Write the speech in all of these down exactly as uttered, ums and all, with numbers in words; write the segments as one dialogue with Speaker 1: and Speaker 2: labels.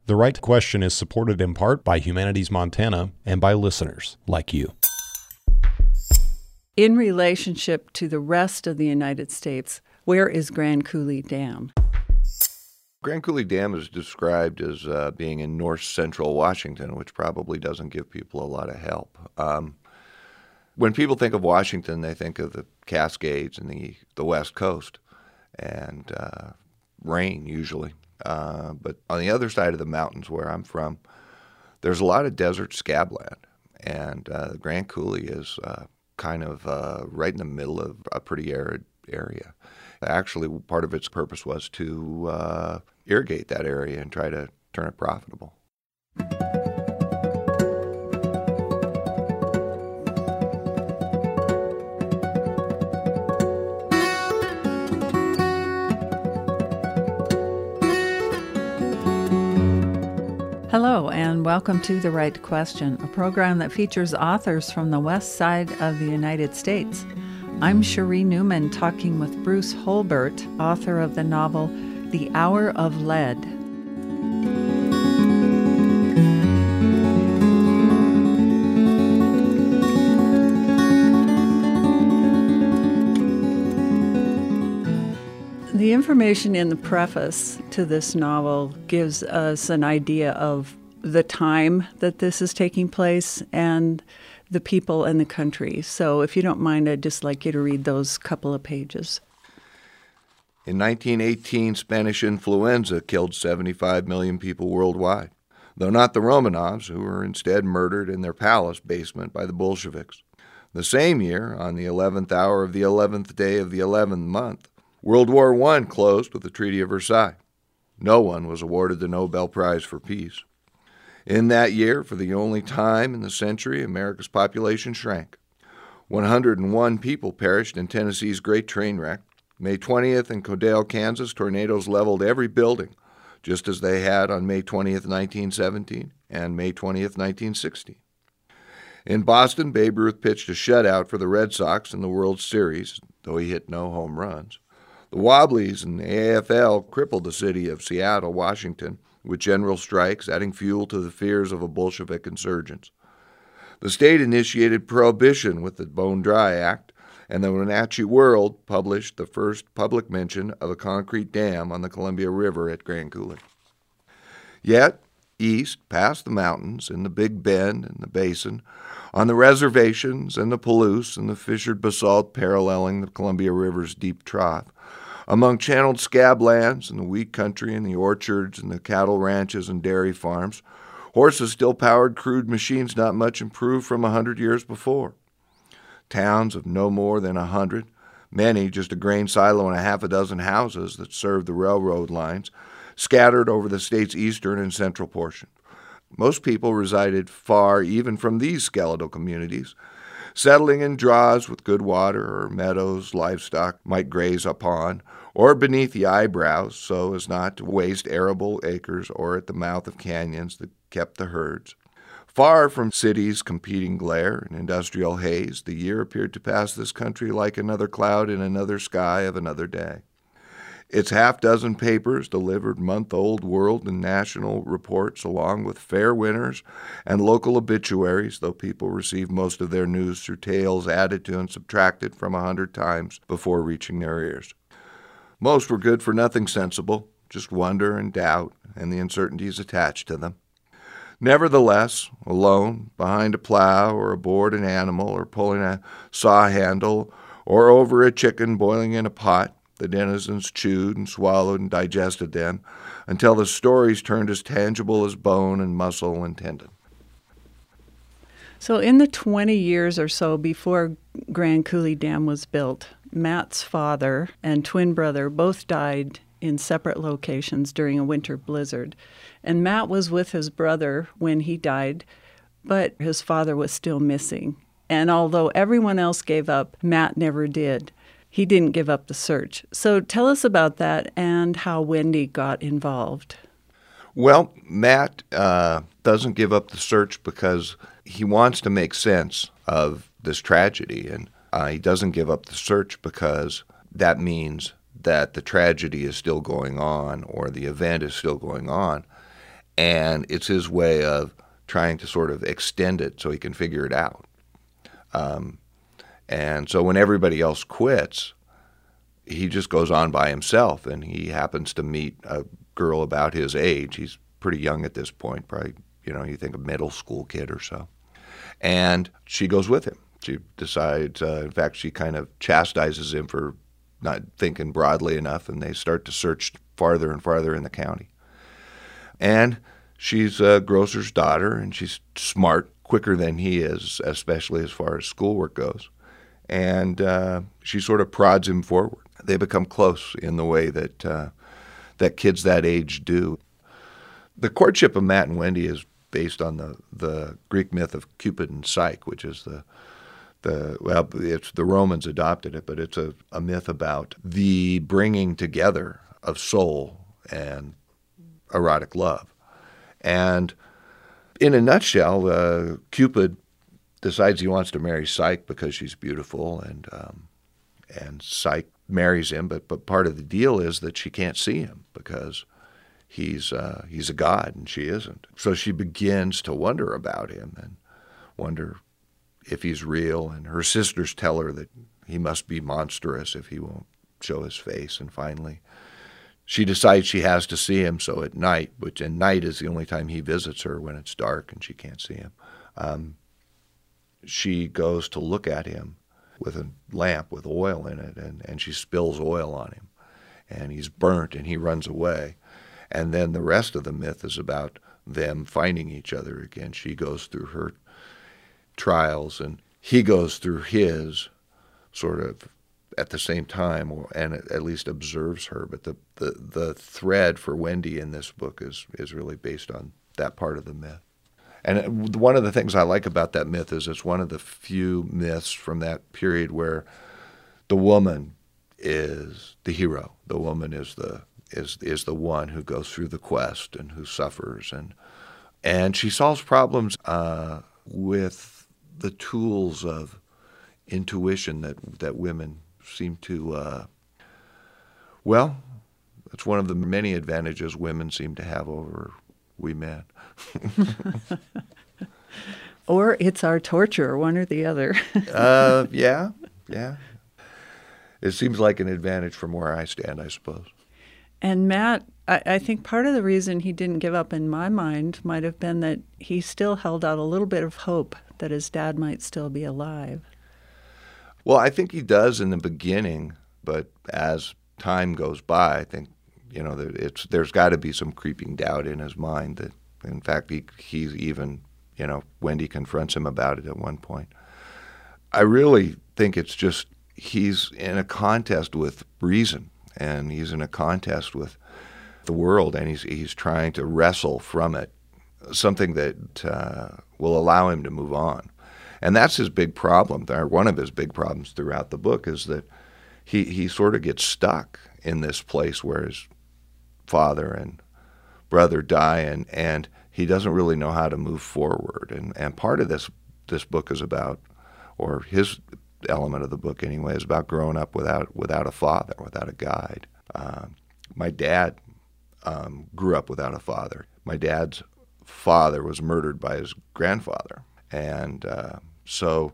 Speaker 1: The Right Question is supported in part by Humanities Montana and by listeners like you.
Speaker 2: In relationship to the rest of the United States, where is Grand Coulee Dam?
Speaker 3: Grand Coulee Dam is described as uh, being in north-central Washington, which probably doesn't give people a lot of help. Um, when people think of Washington, they think of the Cascades and the, the West Coast, and uh, rain usually. Uh, but on the other side of the mountains where I'm from, there's a lot of desert scabland, and uh, Grand Coulee is uh, kind of uh, right in the middle of a pretty arid area. Actually, part of its purpose was to uh, irrigate that area and try to turn it profitable.
Speaker 2: Hello, and welcome to The Right Question, a program that features authors from the west side of the United States. I'm Cherie Newman, talking with Bruce Holbert, author of the novel The Hour of Lead. The information in the preface to this novel gives us an idea of the time that this is taking place and the people and the country. So if you don't mind, I'd just like you to read those couple of pages.
Speaker 3: In nineteen eighteen, Spanish influenza killed seventy-five million people worldwide, though not the Romanovs, who were instead murdered in their palace basement by the Bolsheviks. The same year, on the eleventh hour of the eleventh day of the eleventh month, World War One closed with the Treaty of Versailles. No one was awarded the Nobel Prize for Peace. In that year, for the only time in the century, America's population shrank. one hundred one people perished in Tennessee's Great Train Wreck. May twentieth in Codell, Kansas, tornadoes leveled every building, just as they had on May twentieth, nineteen seventeen, and May twentieth, nineteen sixteen. In Boston, Babe Ruth pitched a shutout for the Red Sox in the World Series, though he hit no home runs. The Wobblies and the A F L crippled the city of Seattle, Washington, with general strikes, adding fuel to the fears of a Bolshevik insurgents. The state initiated prohibition with the Bone Dry Act, and the Wenatchee World published the first public mention of a concrete dam on the Columbia River at Grand Coulee. Yet, east, past the mountains, in the Big Bend and the Basin, on the reservations and the Palouse and the fissured basalt paralleling the Columbia River's deep trough, among channeled scablands and the wheat country and the orchards and the cattle ranches and dairy farms, horses still powered crude machines not much improved from a hundred years before. Towns of no more than a hundred, many just a grain silo and a half a dozen houses that served the railroad lines, scattered over the state's eastern and central portion. Most people resided far even from these skeletal communities, settling in draws with good water or meadows livestock might graze upon, or beneath the eyebrows so as not to waste arable acres, or at the mouth of canyons that kept the herds. Far from cities' competing glare and industrial haze, the year appeared to pass this country like another cloud in another sky of another day. Its half-dozen papers delivered month-old world and national reports along with fair winners and local obituaries, though people received most of their news through tales added to and subtracted from a hundred times before reaching their ears. Most were good for nothing sensible, just wonder and doubt and the uncertainties attached to them. Nevertheless, alone, behind a plow or aboard an animal or pulling a saw handle or over a chicken boiling in a pot, the denizens chewed and swallowed and digested them until the stories turned as tangible as bone and muscle and tendon.
Speaker 2: So in the twenty years or so before Grand Coulee Dam was built, Matt's father and twin brother both died in separate locations during a winter blizzard. And Matt was with his brother when he died, but his father was still missing. And although everyone else gave up, Matt never did. He didn't give up the search. So tell us about that and how Wendy got involved.
Speaker 3: Well, Matt uh, doesn't give up the search because he wants to make sense of this tragedy. And uh, he doesn't give up the search because that means that the tragedy is still going on or the event is still going on. and it's his way of trying to sort of extend it so he can figure it out. Um, and so when everybody else quits, he just goes on by himself, and he happens to meet a girl about his age. He's pretty young at this point, probably, you know, you think a middle school kid or so. And she goes with him. She decides, uh, in fact, she kind of chastises him for not thinking broadly enough, and they start to search farther and farther in the county. And she's a grocer's daughter, and she's smart, quicker than he is, especially as far as schoolwork goes. And uh, she sort of prods him forward. They become close in the way that uh, that kids that age do. The courtship of Matt and Wendy is based on the, the Greek myth of Cupid and Psyche, which is the the well, it's the Romans adopted it, but it's a, a myth about the bringing together of soul and erotic love. And in a nutshell, uh, Cupid decides he wants to marry Psyche because she's beautiful, and um, and Psyche marries him. But but part of the deal is that she can't see him because he's uh, he's a god and she isn't. So she begins to wonder about him and wonder if he's real. And her sisters tell her that he must be monstrous if he won't show his face. And finally, she decides she has to see him. So at night, which and night is the only time he visits her when it's dark and she can't see him. Um, she goes to look at him with a lamp with oil in it, and, and she spills oil on him. And he's burnt, and he runs away. And then the rest of the myth is about them finding each other again. She goes through her trials, and he goes through his sort of at the same time, or, and at least observes her. But the, the, the thread for Wendy in this book is, is really based on that part of the myth. And one of the things I like about that myth is it's one of the few myths from that period where the woman is the hero. The woman is the is is the one who goes through the quest and who suffers, and and she solves problems uh, with the tools of intuition that that women seem to. Uh, well, it's one of the many advantages women seem to have over we men.
Speaker 2: Or it's our torture, one or the other.
Speaker 3: uh, yeah, yeah. It seems like an advantage from where I stand, I suppose.
Speaker 2: And Matt, I, I think part of the reason he didn't give up in my mind might have been that he still held out a little bit of hope that his dad might still be alive.
Speaker 3: Well, I think he does in the beginning, but as time goes by, I think, you know, it's there's got to be some creeping doubt in his mind that, in fact, he he's even, you know, Wendy confronts him about it at one point. I really think it's just he's in a contest with reason, and he's in a contest with the world, and he's he's trying to wrestle from it something that uh, will allow him to move on. And that's his big problem. Or one of his big problems throughout the book is that he, he sort of gets stuck in this place where his father and brother die, and, and he doesn't really know how to move forward. And, and part of this this book is about, or his element of the book anyway, is about growing up without without a father, without a guide. Um, my dad um, grew up without a father. My dad's father was murdered by his grandfather. And uh, so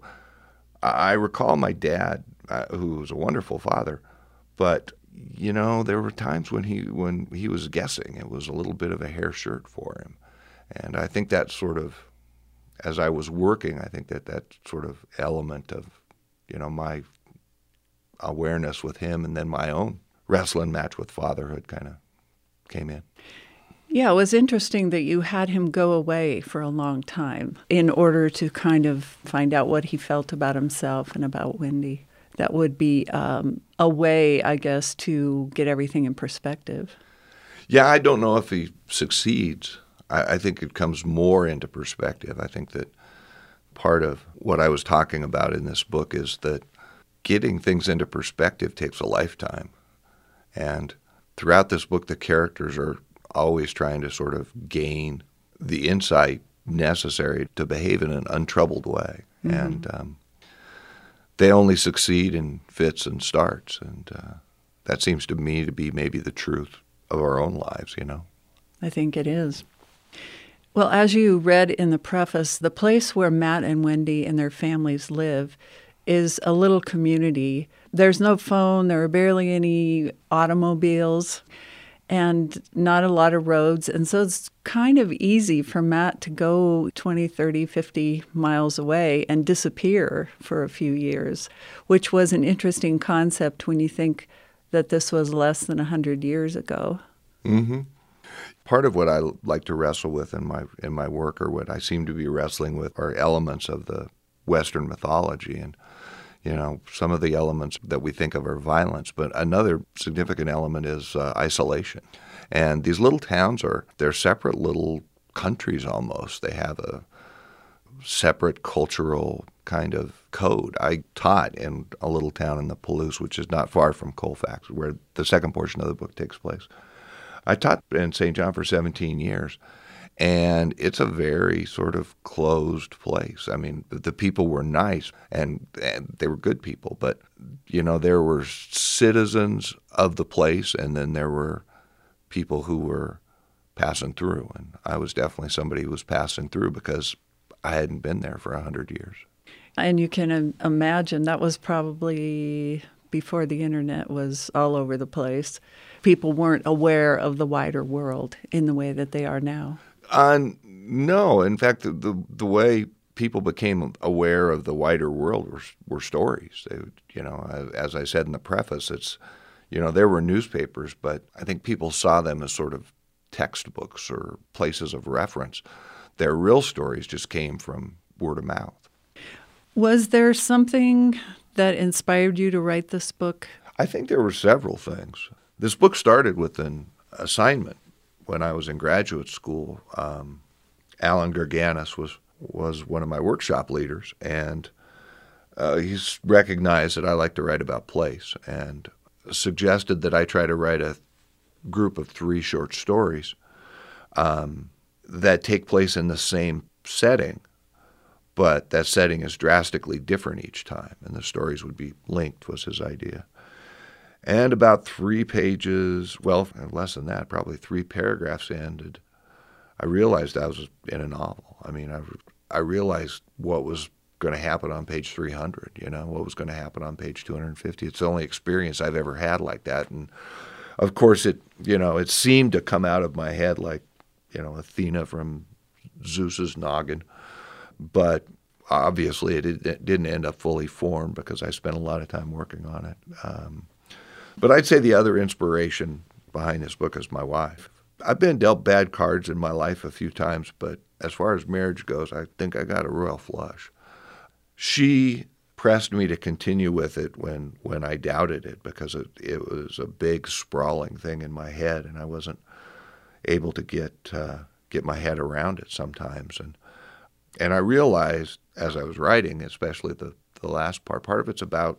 Speaker 3: I recall my dad, uh, who was a wonderful father, but you know, there were times when he when he was guessing. It was a little bit of a hair shirt for him. And I think that sort of, as I was working, I think that that sort of element of, you know, my awareness with him and then my own wrestling match with fatherhood kind of came in.
Speaker 2: Yeah, it was interesting that you had him go away for a long time in order to kind of find out what he felt about himself and about Wendy. That would be um, a way, I guess, to get everything in perspective.
Speaker 3: Yeah, I don't know if he succeeds. I, I think it comes more into perspective. I think that part of what I was talking about in this book is that getting things into perspective takes a lifetime. And throughout this book, the characters are always trying to sort of gain the insight necessary to behave in an untroubled way. Mm-hmm. And um, they only succeed in fits and starts. And uh, that seems to me to be maybe the truth of our own lives, you know.
Speaker 2: I think it is. Well, as you read in the preface, the place where Matt and Wendy and their families live is a little community. There's no phone, there are barely any automobiles, and not a lot of roads. And so it's kind of easy for Matt to go twenty, thirty, fifty miles away and disappear for a few years, which was an interesting concept when you think that this was less than one hundred years ago.
Speaker 3: Mm-hmm. Part of what I like to wrestle with in my in my work, or what I seem to be wrestling with, are elements of the Western mythology. And, you know, some of the elements that we think of are violence, but another significant element is uh, isolation. And these little towns are, they're separate little countries almost. They have a separate cultural kind of code. I taught in a little town in the Palouse, which is not far from Colfax, where the second portion of the book takes place. I taught in Saint John for seventeen years, and it's a very sort of closed place. I mean, the people were nice, and, and they were good people, but, you know, there were citizens of the place, and then there were people who were passing through, and I was definitely somebody who was passing through because I hadn't been there for a hundred years.
Speaker 2: And you can imagine that was probably before the internet was all over the place. People weren't aware of the wider world in the way that they are now.
Speaker 3: Uh, no. In fact, the, the the way people became aware of the wider world were were stories. They, you know, as I said in the preface, it's, you know, there were newspapers, but I think people saw them as sort of textbooks or places of reference. Their real stories just came from word of mouth.
Speaker 2: Was there something that inspired you to write this book?
Speaker 3: I think there were several things. This book started with an assignment when I was in graduate school. Um, Alan Gerganis was, was one of my workshop leaders, and uh, he's recognized that I like to write about place and suggested that I try to write a group of three short stories um, that take place in the same setting, but that setting is drastically different each time, and the stories would be linked, was his idea. And about three pages, well, less than that, probably three paragraphs ended, I realized I was in a novel. I mean, I, I realized what was going to happen on page three hundred, you know, what was going to happen on page two hundred fifty. It's the only experience I've ever had like that. And, of course, it, you know, it seemed to come out of my head like, you know, Athena from Zeus's noggin. But obviously it, it didn't end up fully formed because I spent a lot of time working on it. Um, But I'd say the other inspiration behind this book is my wife. I've been dealt bad cards in my life a few times, but as far as marriage goes, I think I got a royal flush. She pressed me to continue with it when, when I doubted it, because it, it was a big sprawling thing in my head, and I wasn't able to get uh, get my head around it sometimes. And and I realized as I was writing, especially the, the last part, part of it's about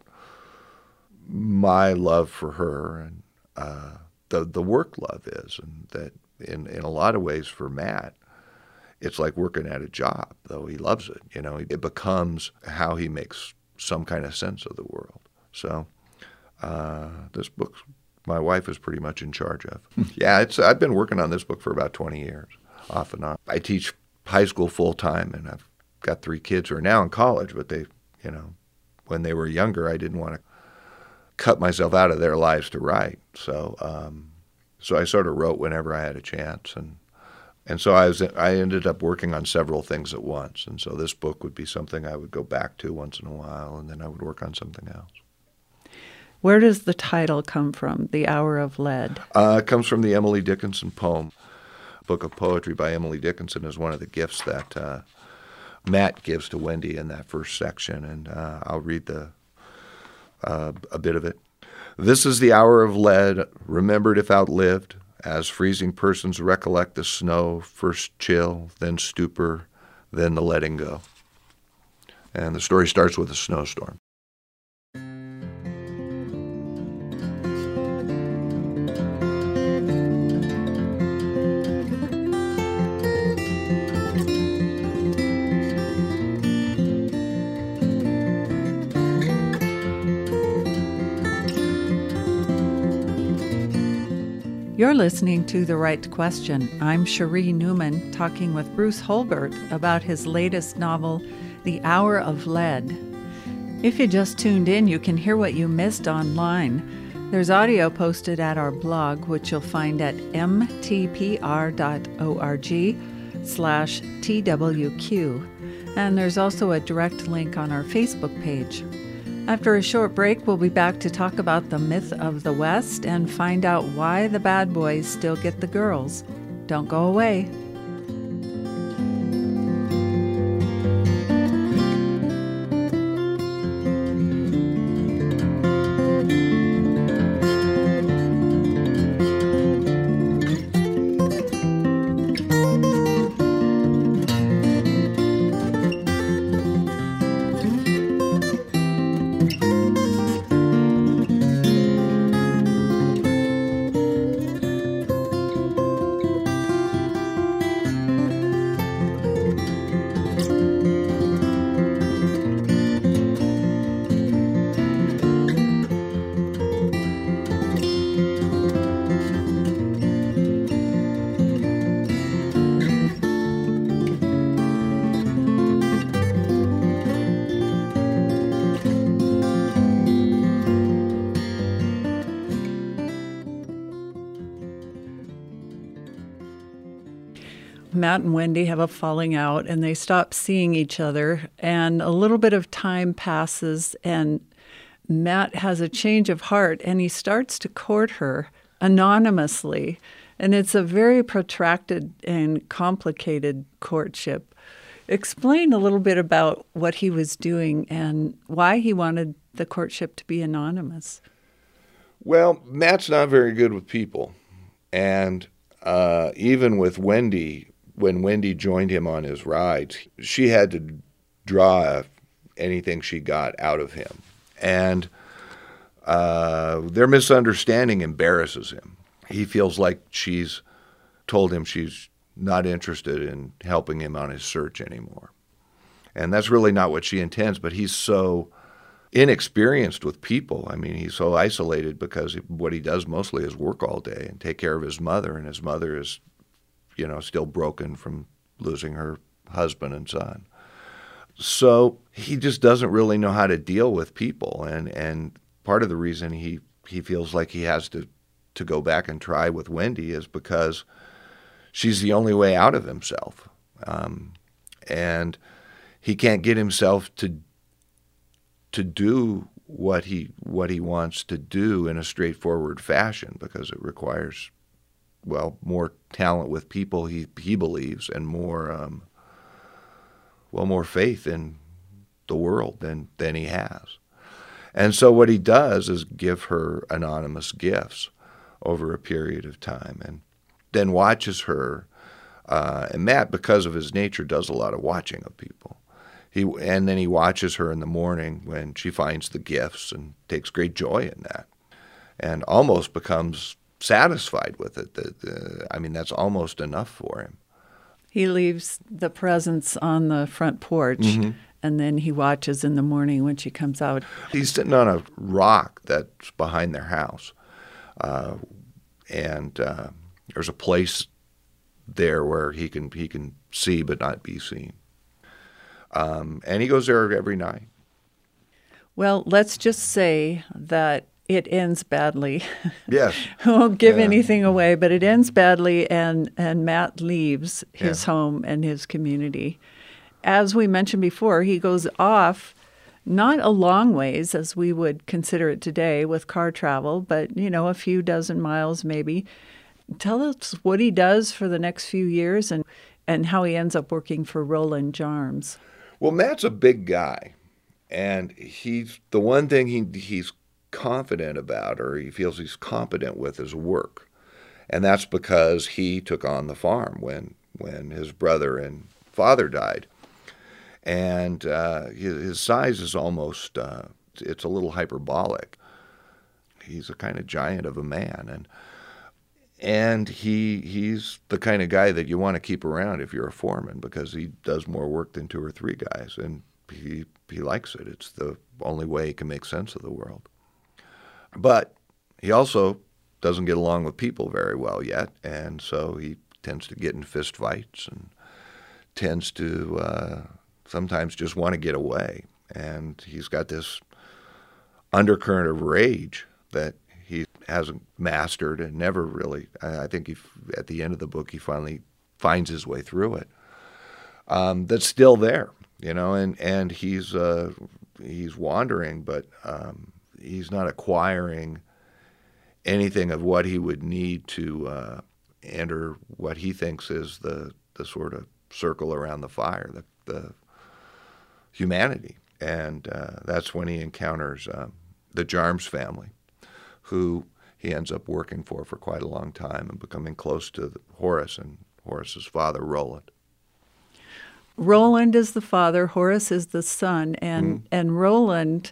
Speaker 3: my love for her, and uh, the the work love is, and that in, in a lot of ways for Matt, it's like working at a job, though he loves it. You know, it becomes how he makes some kind of sense of the world. So uh, this book, my wife is pretty much in charge of. Yeah, it's I've been working on this book for about twenty years, off and on. I teach high school full time, and I've got three kids who are now in college, but they, you know, when they were younger, I didn't want to cut myself out of their lives to write. So um, so I sort of wrote whenever I had a chance. And and so I was I ended up working on several things at once. And so this book would be something I would go back to once in a while, and then I would work on something else.
Speaker 2: Where does the title come from, The Hour of Lead?
Speaker 3: Uh, it comes from the Emily Dickinson poem. A book of poetry by Emily Dickinson is one of the gifts that uh, Matt gives to Wendy in that first section, and uh, I'll read the Uh, a bit of it. This is the hour of lead, remembered if outlived, as freezing persons recollect the snow, first chill, then stupor, then the letting go. And the story starts with a snowstorm.
Speaker 2: You're listening to The Right Question. I'm Cherie Newman, talking with Bruce Holbert about his latest novel, The Hour of Lead. If you just tuned in, you can hear what you missed online. There's audio posted at our blog, which you'll find at mtpr.org slash twq. And there's also a direct link on our Facebook page. After a short break, we'll be back to talk about the myth of the West and find out why the bad boys still get the girls. Don't go away. Matt and Wendy have a falling out, and they stop seeing each other, and a little bit of time passes, and Matt has a change of heart, and he starts to court her anonymously, and it's a very protracted and complicated courtship. Explain a little bit about what he was doing and why he wanted the courtship to be anonymous.
Speaker 3: Well, Matt's not very good with people, and uh, even with Wendy, when Wendy joined him on his rides, she had to draw anything she got out of him. And uh, their misunderstanding embarrasses him. He feels like she's told him she's not interested in helping him on his search anymore. And that's really not what she intends, but he's so inexperienced with people. I mean, he's so isolated because what he does mostly is work all day and take care of his mother, and his mother is, you know, still broken from losing her husband and son. So he just doesn't really know how to deal with people. And, and part of the reason he, he feels like he has to, to go back and try with Wendy is because she's the only way out of himself. Um, and he can't get himself to to do what he what he wants to do in a straightforward fashion because it requires, well, more talent with people, he he believes, and more um, well, more faith in the world than than he has. And so what he does is give her anonymous gifts over a period of time, and then watches her. Uh, and Matt, because of his nature, does a lot of watching of people. He and then he watches her in the morning when she finds the gifts and takes great joy in that, and almost becomes satisfied with it. The, the, I mean, that's almost enough for him.
Speaker 2: He leaves the presents on the front porch, mm-hmm. and then he watches in the morning when she comes out.
Speaker 3: He's sitting on a rock that's behind their house, uh, and uh, there's a place there where he can he can see but not be seen. Um, and he goes there every night.
Speaker 2: Well, let's just say that it ends badly.
Speaker 3: Yes.
Speaker 2: I won't give
Speaker 3: yeah.
Speaker 2: anything away, but it ends badly, and, and Matt leaves his
Speaker 3: yeah.
Speaker 2: home and his community. As we mentioned before, he goes off not a long ways as we would consider it today with car travel, but, you know, a few dozen miles maybe. Tell us what he does for the next few years and, and how he ends up working for Roland Jarms.
Speaker 3: Well, Matt's a big guy, and he's the one thing he he's confident about, or he feels he's competent with, is work. And that's because he took on the farm when when his brother and father died. And uh, his, his size is almost, uh, it's a little hyperbolic. He's a kind of giant of a man, and And he he's the kind of guy that you want to keep around if you're a foreman, because he does more work than two or three guys, and he he likes it. It's the only way he can make sense of the world. But he also doesn't get along with people very well yet, and so he tends to get in fist fights and tends to uh, sometimes just want to get away. And he's got this undercurrent of rage that he hasn't mastered and never really, I think he, at the end of the book, he finally finds his way through it. Um, that's still there, you know, and, and he's, uh, he's wandering, but um, he's not acquiring anything of what he would need to uh, enter what he thinks is the, the sort of circle around the fire, the, the humanity. And uh, that's when he encounters um, the Jarms family, who he ends up working for for quite a long time and becoming close to the, Horace and Horace's father, Roland.
Speaker 2: Roland is the father, Horace is the son, and, mm. and Roland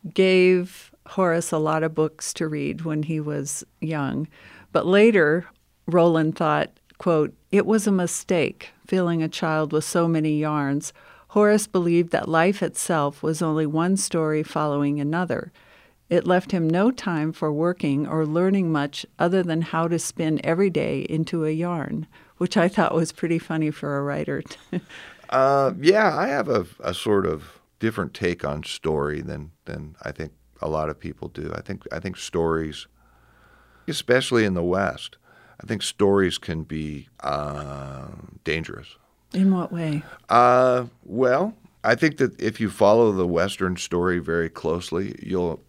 Speaker 2: gave Horace a lot of books to read when he was young. But later, Roland thought, quote, "It was a mistake, filling a child with so many yarns. Horace believed that life itself was only one story following another. It left him no time for working or learning much other than how to spin every day into a yarn," which I thought was pretty funny for a writer.
Speaker 3: uh, yeah, I have a, a sort of different take on story than than I think a lot of people do. I think I think stories, especially in the West, I think stories can be uh, dangerous.
Speaker 2: In what way?
Speaker 3: Uh, well, I think that if you follow the Western story very closely, you'll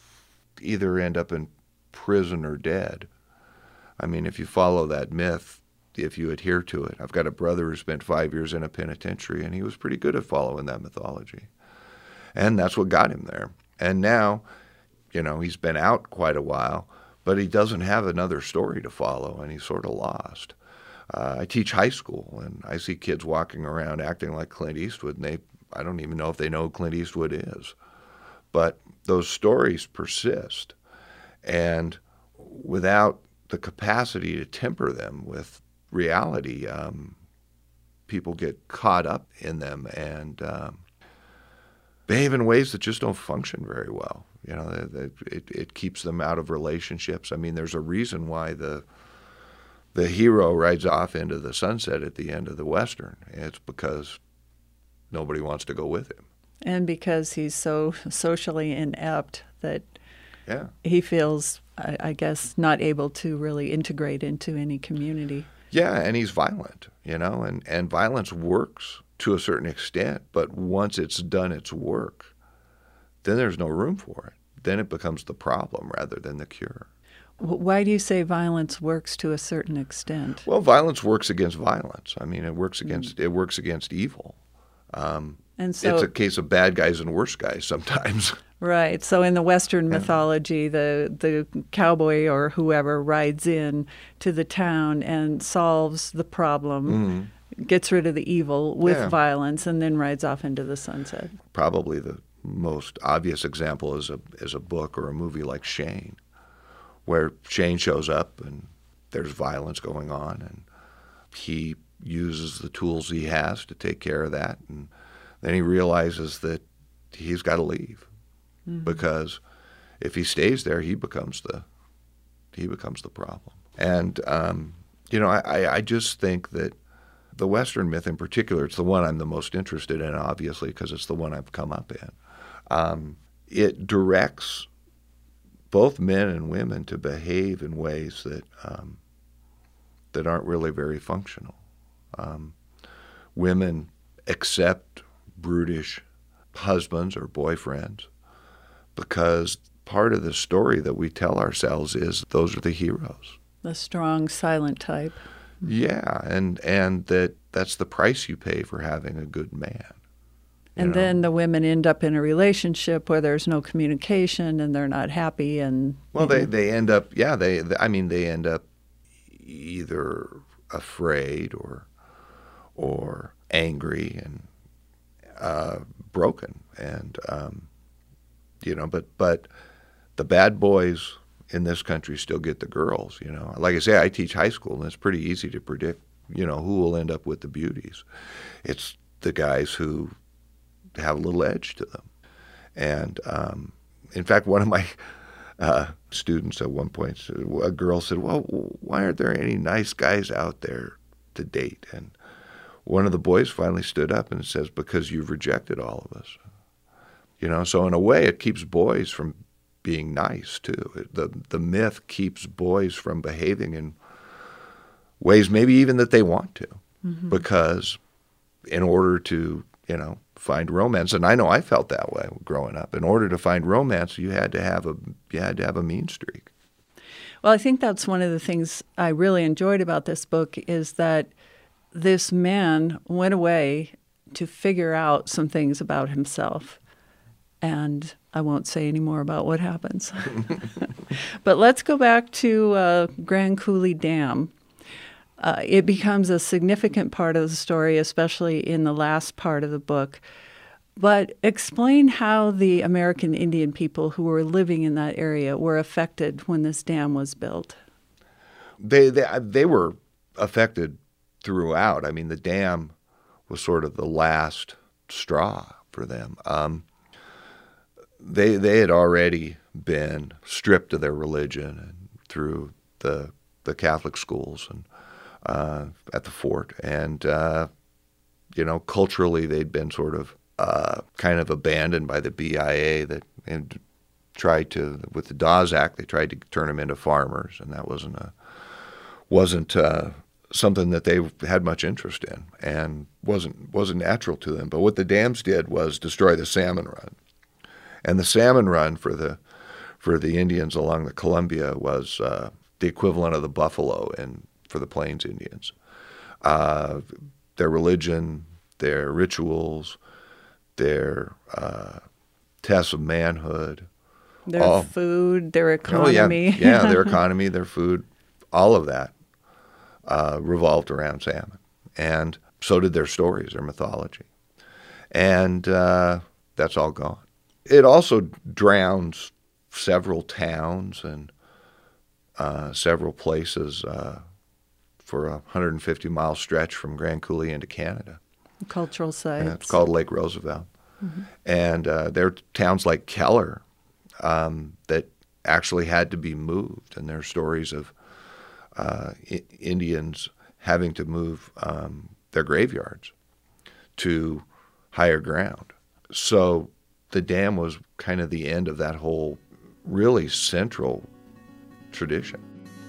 Speaker 3: either end up in prison or dead. I mean, if you follow that myth, if you adhere to it. I've got a brother who spent five years in a penitentiary, and he was pretty good at following that mythology. And that's what got him there. And now, you know, he's been out quite a while, but he doesn't have another story to follow, and he's sort of lost. Uh, I teach high school, and I see kids walking around acting like Clint Eastwood, and they, I don't even know if they know who Clint Eastwood is. But those stories persist, and without the capacity to temper them with reality, um, people get caught up in them and um, behave in ways that just don't function very well. You know, it, it, it keeps them out of relationships. I mean, there's a reason why the the hero rides off into the sunset at the end of the Western. It's because nobody wants to go with him.
Speaker 2: And because he's so socially inept that
Speaker 3: yeah.
Speaker 2: he feels, I, I guess, not able to really integrate into any community.
Speaker 3: Yeah, and he's violent, you know, and, and violence works to a certain extent, but once it's done its work, then there's no room for it. Then it becomes the problem rather than the cure.
Speaker 2: Why do you say violence works to a certain extent?
Speaker 3: Well, violence works against violence. I mean, it works against mm. it works against evil. Um,
Speaker 2: and so
Speaker 3: it's a case of bad guys and worse guys sometimes.
Speaker 2: Right. So in the Western mythology, the the cowboy or whoever rides in to the town and solves the problem, mm-hmm. gets rid of the evil with yeah. violence, and then rides off into the sunset. Probably
Speaker 3: the most obvious example is a is a book or a movie like Shane, where Shane shows up and there's violence going on, and he uses the tools he has to take care of that, and then he realizes that he's got to leave. Mm-hmm. Because if he stays there, he becomes the he becomes the problem. And um, you know, I, I just think that the Western myth in particular, it's the one I'm the most interested in, obviously, because it's the one I've come up in. Um, it directs both men and women to behave in ways that um, that aren't really very functional. Um, women accept brutish husbands or boyfriends, because part of the story that we tell ourselves is those are the heroes.
Speaker 2: The strong, silent type.
Speaker 3: Yeah, and and that that's the price you pay for having a good man.
Speaker 2: And know? Then the women end up in a relationship where there's no communication and they're not happy. And
Speaker 3: well, they, they end up, yeah, they, they, I mean, they end up either afraid or or angry and uh, broken. And um You know, but but the bad boys in this country still get the girls, you know. Like I say, I teach high school, and it's pretty easy to predict, you know, who will end up with the beauties. It's the guys who have a little edge to them. And, um, in fact, one of my uh, students at one point, a girl said, well, why aren't there any nice guys out there to date? And one of the boys finally stood up and says, because you've rejected all of us. You know, so in a way it keeps boys from being nice too. The, the myth keeps boys from behaving in ways maybe even that they want to, mm-hmm. because in order to, you know, find romance, and I know I felt that way growing up, in order to find romance, you had to have a you had to have a mean streak.
Speaker 2: Well, I think that's one of the things I really enjoyed about this book is that this man went away to figure out some things about himself. And I won't say any more about what happens. But let's go back to uh, Grand Coulee Dam. Uh, it becomes a significant part of the story, especially in the last part of the book. But explain how the American Indian people who were living in that area were affected when this dam was built.
Speaker 3: They they, they were affected throughout. I mean, the dam was sort of the last straw for them. Um, they they had already been stripped of their religion and through the the Catholic schools and uh, at the fort, and uh, you know, culturally they'd been sort of uh, kind of abandoned by the B I A that and tried to with the Dawes Act they tried to turn them into farmers, and that wasn't a wasn't uh, something that they had much interest in and wasn't wasn't natural to them. But what the dams did was destroy the salmon run. And the salmon run for the for the Indians along the Columbia was uh, the equivalent of the buffalo in for the Plains Indians. Uh, their religion, their rituals, their uh, tests of manhood,
Speaker 2: their
Speaker 3: all,
Speaker 2: food, their economy.
Speaker 3: Oh yeah, yeah, their economy, their food, all of that uh, revolved around salmon, and so did their stories, their mythology, and uh, that's all gone. It also drowns several towns and uh, several places uh, for a one hundred fifty mile stretch from Grand Coulee into Canada.
Speaker 2: Cultural sites.
Speaker 3: And it's called Lake Roosevelt. Mm-hmm. And uh, there are towns like Keller um, that actually had to be moved, and there are stories of uh, I- Indians having to move um, their graveyards to higher ground. So the dam was kind of the end of that whole really central tradition.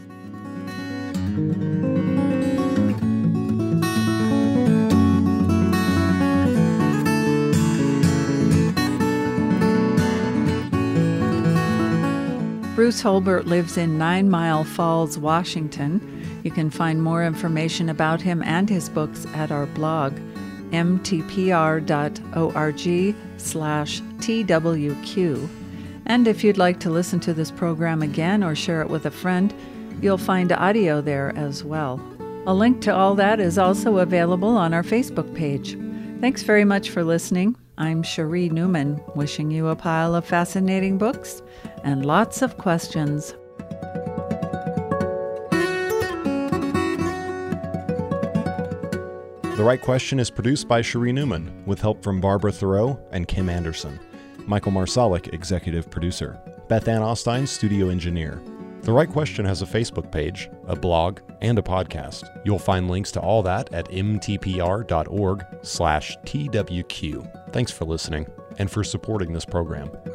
Speaker 2: Bruce Holbert lives in Nine Mile Falls, Washington. You can find more information about him and his books at our blog, m t p r dot org slash T W Q. And if you'd like to listen to this program again or share it with a friend, you'll find audio there as well. A link to all that is also available on our Facebook page. Thanks very much for listening. I'm Cherie Newman, wishing you a pile of fascinating books and lots of questions.
Speaker 1: The Right Question is produced by Cherie Newman, with help from Barbara Thoreau and Kim Anderson. Michael Marsalic, executive producer. Beth Ann Ostein, studio engineer. The Right Question has a Facebook page, a blog, and a podcast. You'll find links to all that at m t p r dot org slash T W Q. Thanks for listening and for supporting this program.